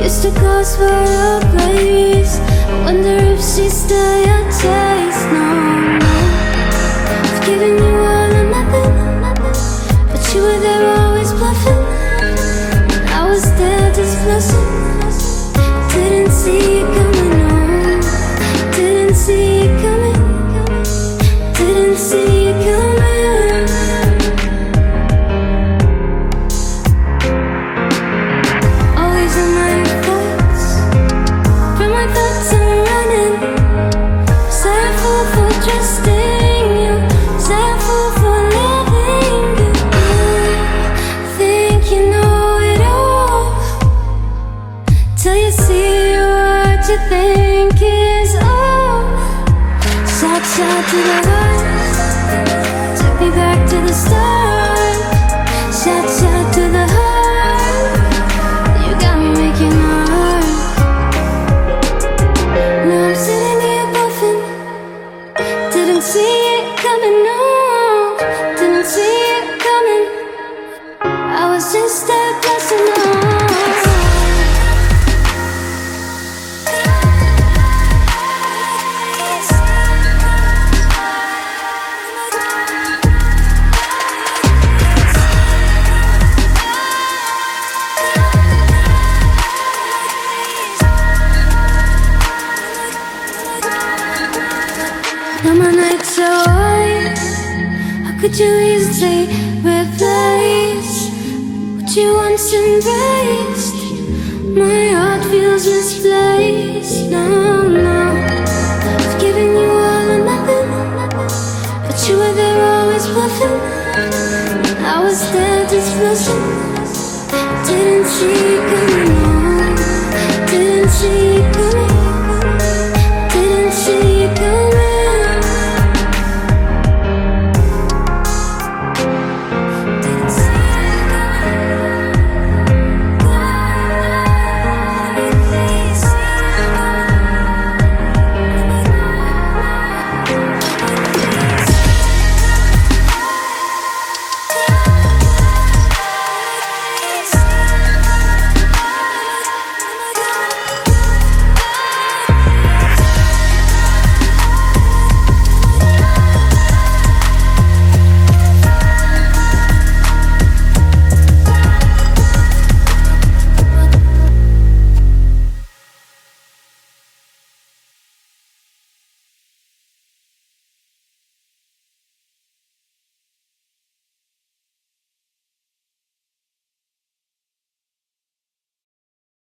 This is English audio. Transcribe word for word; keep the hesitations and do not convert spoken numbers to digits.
used to cause for your place. I wonder if she's still your taste. No, no, I've given you all or nothing, but you were there always bluffing. I was there just blushing. Didn't see it coming on. Didn't see it coming. Didn't see it coming. Always in my thoughts. From my thoughts I'm running. Was I a fool for trusting you? Was I a fool for loving you? I think you know it all till you see what you think is all. Shout, shout to the heart. Took me back to the start. Shout, shout to the heart. You got me making my heart. Now I'm sitting here buffing. Didn't see it coming, no. Didn't see it coming. I was just there blushing on. Now my nights are white. How could you easily replace what you once embraced? My heart feels misplaced. No, no, I've given you all or nothing, but you were there always bluffing. I was there just blushing. Didn't see